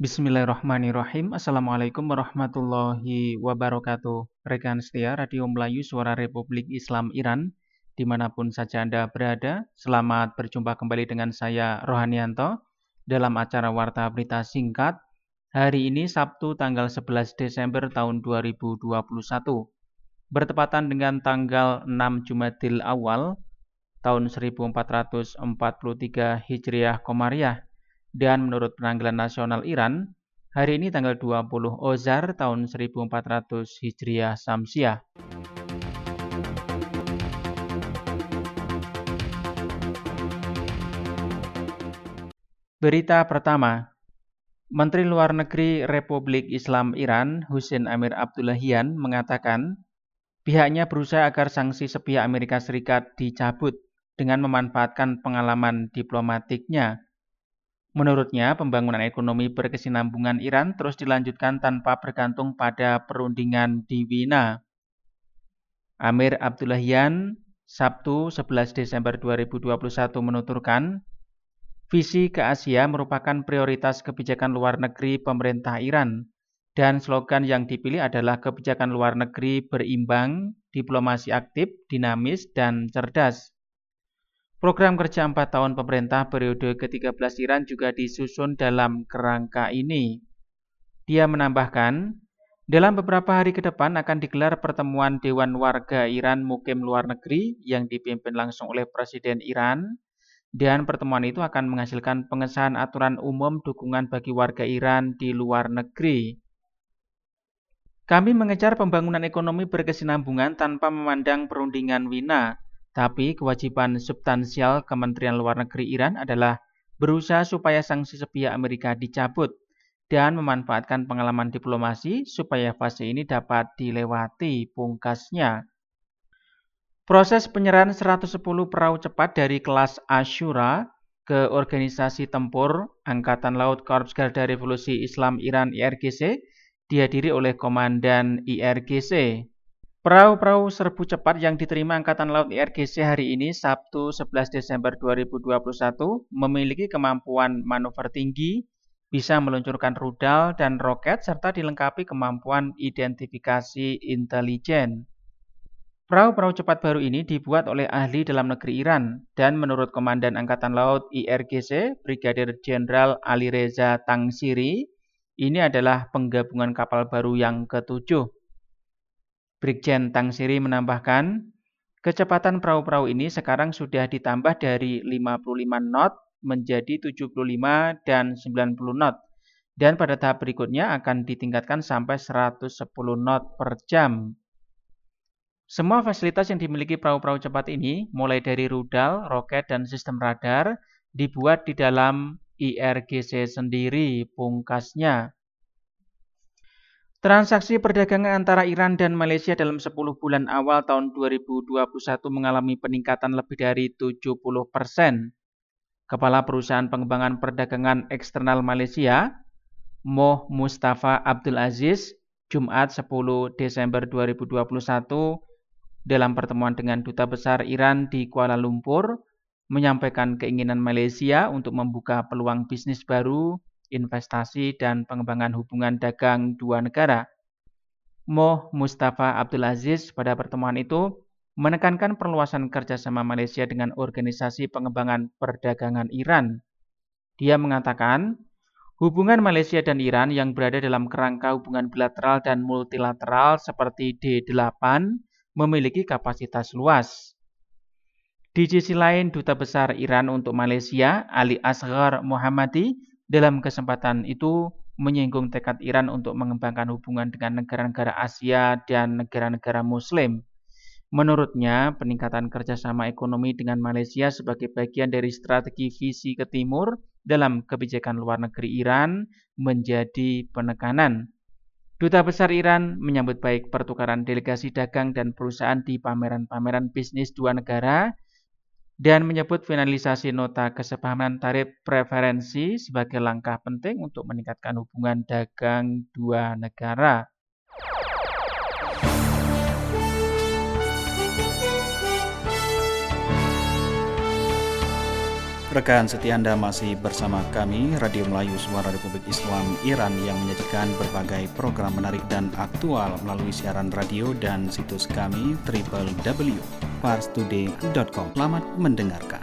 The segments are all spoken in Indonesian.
Bismillahirrahmanirrahim. Assalamualaikum warahmatullahi wabarakatuh. Rekan setia Radio Melayu Suara Republik Islam Iran, dimanapun saja Anda berada, selamat berjumpa kembali dengan saya Rohanianto dalam acara Warta Berita Singkat. Hari ini Sabtu tanggal 11 Desember tahun 2021, bertepatan dengan tanggal 6 Jumadil Awal tahun 1443 Hijriah Komariah. Dan menurut penanggalan nasional Iran, hari ini tanggal 20 Ozar tahun 1400 Hijriah Samsiah. Berita pertama, Menteri Luar Negeri Republik Islam Iran, Hussein Amir Abdullahian, mengatakan pihaknya berusaha agar sanksi sepihak Amerika Serikat dicabut dengan memanfaatkan pengalaman diplomatiknya. Menurutnya, pembangunan ekonomi berkesinambungan Iran terus dilanjutkan tanpa bergantung pada perundingan di Wina. Amir Abdullahian, Sabtu 11 Desember 2021 menuturkan, visi ke Asia merupakan prioritas kebijakan luar negeri pemerintah Iran, dan slogan yang dipilih adalah kebijakan luar negeri berimbang, diplomasi aktif, dinamis, dan cerdas. Program kerja 4 tahun pemerintah periode ke-13 Iran juga disusun dalam kerangka ini. Dia menambahkan, dalam beberapa hari ke depan akan digelar pertemuan Dewan Warga Iran Mukim Luar Negeri yang dipimpin langsung oleh Presiden Iran, dan pertemuan itu akan menghasilkan pengesahan aturan umum dukungan bagi warga Iran di luar negeri. Kami mengejar pembangunan ekonomi berkesinambungan tanpa memandang perundingan Wina. Tapi kewajiban substansial Kementerian Luar Negeri Iran adalah berusaha supaya sanksi sepihak Amerika dicabut dan memanfaatkan pengalaman diplomasi supaya fase ini dapat dilewati, pungkasnya. Proses penyerahan 110 perahu cepat dari kelas Ashura ke Organisasi Tempur Angkatan Laut Korps Garda Revolusi Islam Iran IRGC dihadiri oleh Komandan IRGC. Perahu-perahu serbu cepat yang diterima Angkatan Laut IRGC hari ini, Sabtu 11 Desember 2021, memiliki kemampuan manuver tinggi, bisa meluncurkan rudal dan roket, serta dilengkapi kemampuan identifikasi intelijen. Perahu-perahu cepat baru ini dibuat oleh ahli dalam negeri Iran, dan menurut Komandan Angkatan Laut IRGC, Brigadir Jenderal Ali Reza Tangsiri, ini adalah penggabungan kapal baru yang ke-7. Brigjen Tangsiri menambahkan, kecepatan perahu-perahu ini sekarang sudah ditambah dari 55 knot menjadi 75 dan 90 knot, dan pada tahap berikutnya akan ditingkatkan sampai 110 knot per jam. Semua fasilitas yang dimiliki perahu-perahu cepat ini, mulai dari rudal, roket, dan sistem radar, dibuat di dalam IRGC sendiri, pungkasnya. Transaksi perdagangan antara Iran dan Malaysia dalam 10 bulan awal tahun 2021 mengalami peningkatan lebih dari 70%. Kepala Perusahaan Pengembangan Perdagangan Eksternal Malaysia, Moh Mustafa Abdul Aziz, Jumat 10 Desember 2021, dalam pertemuan dengan Duta Besar Iran di Kuala Lumpur, menyampaikan keinginan Malaysia untuk membuka peluang bisnis baru, investasi, dan pengembangan hubungan dagang dua negara. Moh Mustafa Abdul Aziz pada pertemuan itu menekankan perluasan kerjasama Malaysia dengan Organisasi Pengembangan Perdagangan Iran. Dia mengatakan, hubungan Malaysia dan Iran yang berada dalam kerangka hubungan bilateral dan multilateral seperti D8 memiliki kapasitas luas. Di sisi lain, Duta Besar Iran untuk Malaysia, Ali Asghar Mohammadi, dalam kesempatan itu menyinggung tekad Iran untuk mengembangkan hubungan dengan negara-negara Asia dan negara-negara Muslim. Menurutnya, peningkatan kerjasama ekonomi dengan Malaysia sebagai bagian dari strategi visi ke timur dalam kebijakan luar negeri Iran menjadi penekanan. Duta Besar Iran menyambut baik pertukaran delegasi dagang dan perusahaan di pameran-pameran bisnis dua negara dan menyebut finalisasi nota kesepahaman tarif preferensi sebagai langkah penting untuk meningkatkan hubungan dagang dua negara. Rekan setia Anda masih bersama kami, Radio Melayu Suara Republik Islam Iran yang menyajikan berbagai program menarik dan aktual melalui siaran radio dan situs kami www.parstoday.com. Selamat mendengarkan.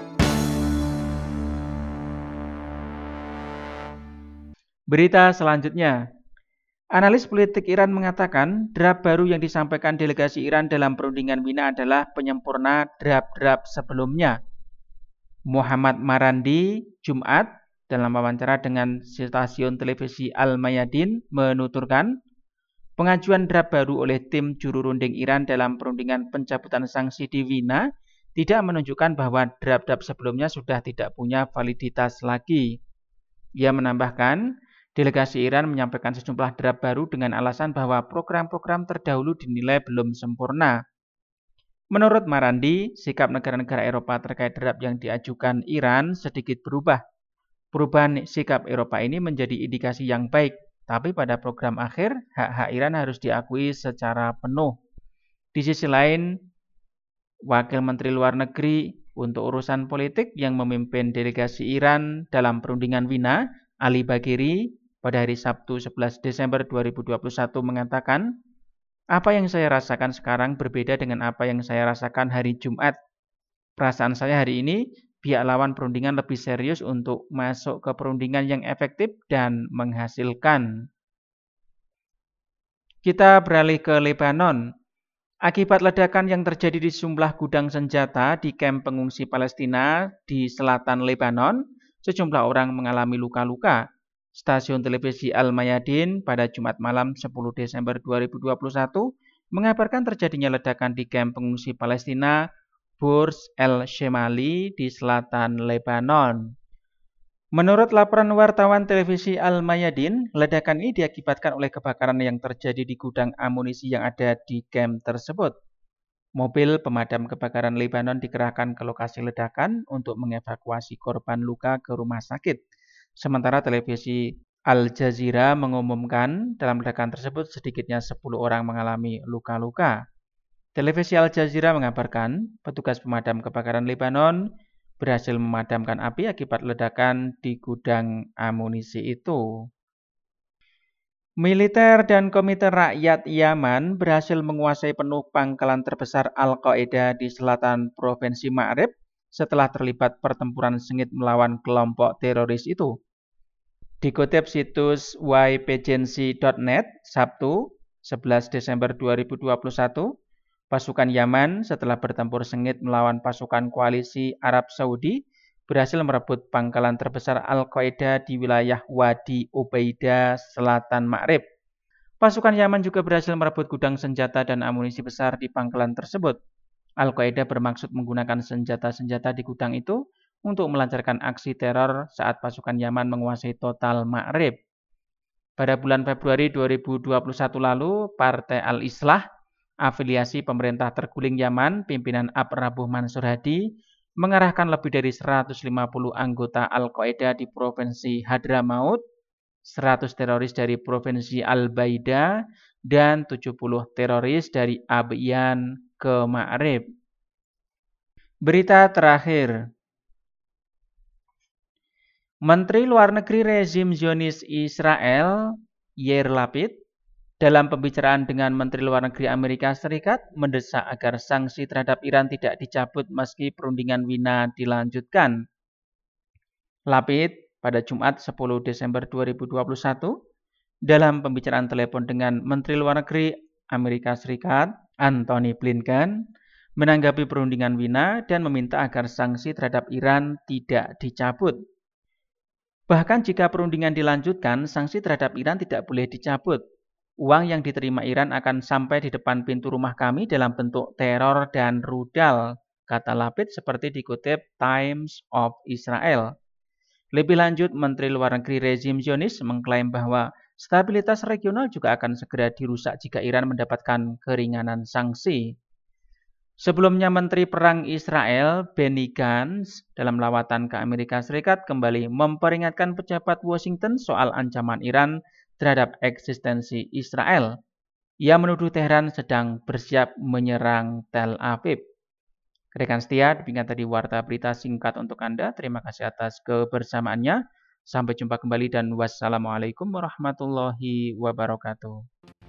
Berita selanjutnya. Analis politik Iran mengatakan draft baru yang disampaikan delegasi Iran dalam perundingan Wina adalah penyempurna draft-draft sebelumnya. Muhammad Marandi, Jumat, dalam wawancara dengan stasiun televisi Al-Mayadin menuturkan, pengajuan draft baru oleh tim juru runding Iran dalam perundingan pencabutan sanksi di Wina tidak menunjukkan bahwa draft-draft sebelumnya sudah tidak punya validitas lagi. Ia menambahkan, delegasi Iran menyampaikan sejumlah draft baru dengan alasan bahwa program-program terdahulu dinilai belum sempurna. Menurut Marandi, sikap negara-negara Eropa terkait draft yang diajukan Iran sedikit berubah. Perubahan sikap Eropa ini menjadi indikasi yang baik, tapi pada program akhir, hak-hak Iran harus diakui secara penuh. Di sisi lain, Wakil Menteri Luar Negeri untuk urusan politik yang memimpin delegasi Iran dalam perundingan Wina, Ali Bagheri, pada hari Sabtu 11 Desember 2021 mengatakan, apa yang saya rasakan sekarang berbeda dengan apa yang saya rasakan hari Jumat. Perasaan saya hari ini, pihak lawan perundingan lebih serius untuk masuk ke perundingan yang efektif dan menghasilkan. Kita beralih ke Lebanon. Akibat ledakan yang terjadi di sejumlah gudang senjata di kamp pengungsi Palestina di selatan Lebanon, sejumlah orang mengalami luka-luka. Stasiun televisi Al-Mayadin pada Jumat malam 10 Desember 2021 mengabarkan terjadinya ledakan di kamp pengungsi Palestina Burj el-Shemali di selatan Lebanon. Menurut laporan wartawan televisi Al-Mayadin, ledakan ini diakibatkan oleh kebakaran yang terjadi di gudang amunisi yang ada di kamp tersebut. Mobil pemadam kebakaran Lebanon dikerahkan ke lokasi ledakan untuk mengevakuasi korban luka ke rumah sakit. Sementara televisi Al Jazeera mengumumkan dalam ledakan tersebut sedikitnya 10 orang mengalami luka-luka. Televisi Al Jazeera mengabarkan petugas pemadam kebakaran Lebanon berhasil memadamkan api akibat ledakan di gudang amunisi itu. Militer dan Komite Rakyat Yaman berhasil menguasai penuh pangkalan terbesar Al-Qaeda di selatan Provinsi Ma'rib setelah terlibat pertempuran sengit melawan kelompok teroris itu. Dikutip situs ypagency.net, Sabtu 11 Desember 2021, pasukan Yaman setelah bertempur sengit melawan pasukan koalisi Arab Saudi berhasil merebut pangkalan terbesar Al-Qaeda di wilayah Wadi Ubaidah, selatan Ma'rib. Pasukan Yaman juga berhasil merebut gudang senjata dan amunisi besar di pangkalan tersebut. Al-Qaeda bermaksud menggunakan senjata-senjata di gudang itu untuk melancarkan aksi teror saat pasukan Yaman menguasai total Ma'rib. Pada bulan Februari 2021 lalu, Partai Al-Islah, afiliasi pemerintah terguling Yaman, pimpinan Rabuh Mansur Hadi, mengarahkan lebih dari 150 anggota Al-Qaeda di Provinsi Hadramaut, 100 teroris dari Provinsi Al-Baida, dan 70 teroris dari Abyan ke Ma'rib. Berita terakhir. Menteri Luar Negeri rezim Zionis Israel, Yair Lapid, dalam pembicaraan dengan Menteri Luar Negeri Amerika Serikat mendesak agar sanksi terhadap Iran tidak dicabut meski perundingan Wina dilanjutkan. Lapid pada Jumat 10 Desember 2021 dalam pembicaraan telepon dengan Menteri Luar Negeri Amerika Serikat Antony Blinken menanggapi perundingan Wina dan meminta agar sanksi terhadap Iran tidak dicabut. Bahkan jika perundingan dilanjutkan, sanksi terhadap Iran tidak boleh dicabut. Uang yang diterima Iran akan sampai di depan pintu rumah kami dalam bentuk teror dan rudal, kata Lapid seperti dikutip Times of Israel. Lebih lanjut, Menteri Luar Negeri rezim Zionis mengklaim bahwa stabilitas regional juga akan segera dirusak jika Iran mendapatkan keringanan sanksi. Sebelumnya Menteri Perang Israel Benny Gantz dalam lawatan ke Amerika Serikat kembali memperingatkan pejabat Washington soal ancaman Iran terhadap eksistensi Israel. Ia menuduh Teheran sedang bersiap menyerang Tel Aviv. Rekan setia, demikian tadi warta berita singkat untuk Anda. Terima kasih atas kebersamaannya. Sampai jumpa kembali dan wassalamualaikum warahmatullahi wabarakatuh.